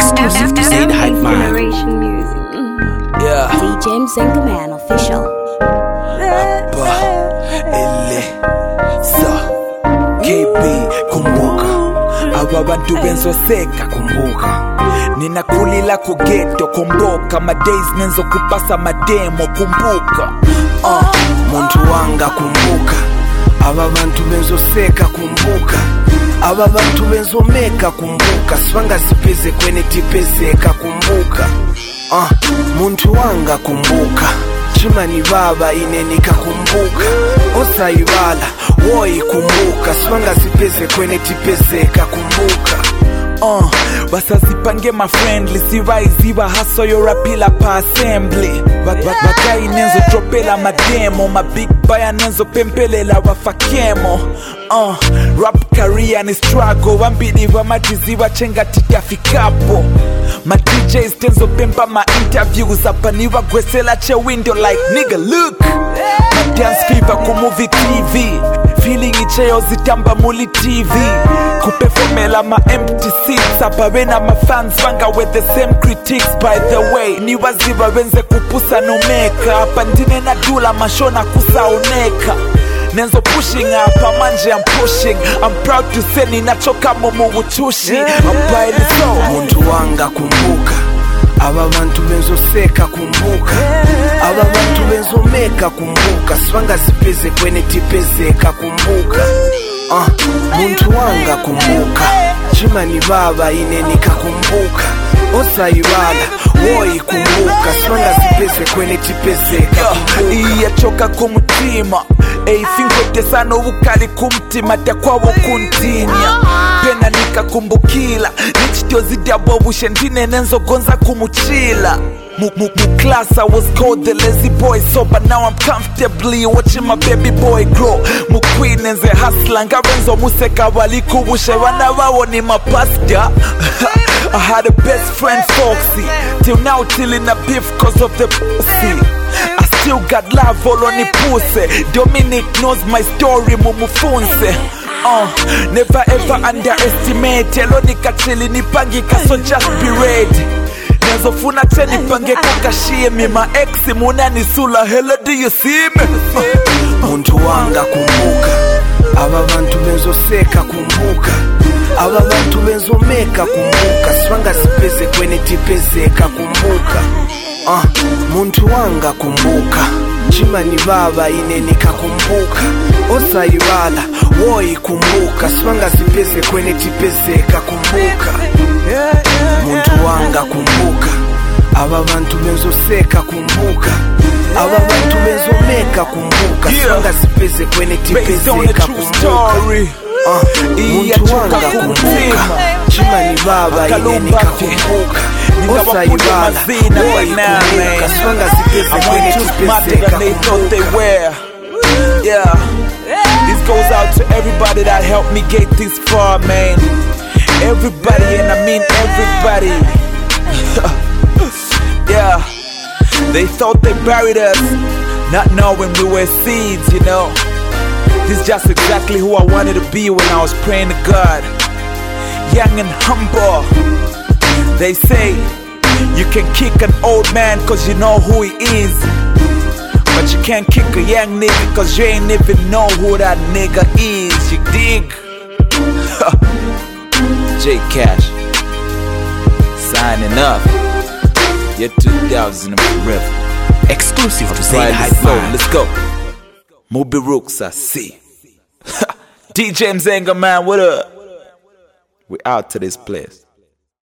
Exclusive to Say the Hype Man. Yeah. DJ Mzenga Man official. Hapa ele sa KB kumbuka aba bantu benzoseka kumbuka ninakulila ku ghetto kumbuka my days nenzo kupasa mademo kumbuka muntu wanga kumbuka aba bantu benzoseka kumbuka aba bantu benzomeka kumbuka swanga zipeze kwene tipezeka kumbuka muntu wanga kumbuka chimani baba inenika kumbuka osayibala woi kumbuka swanga zipeze kwene tipezeka kumbuka basazipange my friendly sivaiziva haso yorapila pa assembly bakai nenzo tropela mademo ma big baya nenzo pempelela wafakemo rap career ni struggle wambili vamatiziva chenga titafikapo ma DJs tenzo pempa ma interviews apaniva gwesela che window like nigga look ma dance fever ku movie TV feeling icheyo zitamba muli TV kuperformela ma empty seats apavena ma fans vanga with the same critiques by the way ni waziva wenze kupusa no meka pandine na dula mashona kusaoneka nenzo pushing up manje I'm pushing I'm proud to say ninachoka mumu utushi abaili so muntu wanga kumbuka aba bantu benzoseka kumbuka aba bantu benzomeka kumbuka swanga zipeze kwene tipezeka kumbuka muntu wanga kumbuka chimani baba inenika kumbuka osayibala woi kumbuka swanga zipeze kwene tipezeka kumbuka iyachoka kumutima eifingotesano bukali kumtima takwawo kuntinya pena nikakumbukila nichitozidabo bushe ndine nenzogonza kumuchila class I was called the lazy boy so but now I'm comfortably watching my baby boy grow queen enze hustler ngabenzo museka balikubushe bana bawo ni mapasta I had a best friend Foxy till now till in a beef cause of the pussy I still got love all on the pussy Dominic knows my story mumufunse never ever underestimate Elonika chili nipangika so just be ready Nezofuna cheni pange kakashie mi ma ex munani sula hella do you see me muntu wanga kumbuka aba bantu benzoseka kumbuka aba bantu benzomeka kumbuka swanga zipeze kwene tipezeka kumbuka muntu wanga kumbuka chimani baba inenika kumbuka osayibala woi kumbuka swanga zipeze kwene tipezeka kumbuka muntu wanga kumbuka aba bantu benzoseka kumbuka aba bantu benzomeka kumbuka swanga zipeze kwene tipezeka kumbuka muntu wanga kumbuka chimani baba inenika kumbuka osayibala woi kumbuka swanga zipeze kwene tipezeka kumbuka yeah. This goes out to everybody that helped me get this far, man. Everybody, and I mean everybody. Yeah. They thought they buried us, not knowing we were seeds, you know. This is just exactly who I wanted to be when I was praying to God. Young and humble. They say you can kick an old man cause you know who he is, but you can't kick a young nigga cause you ain't even know who that nigga is, you dig? J Cash signing up. Year 2000 forever. Exclusive to Say the Hype Man. Let's go. Moby Rooks, I see. DJ Mzenga Man, what up? We out to this place.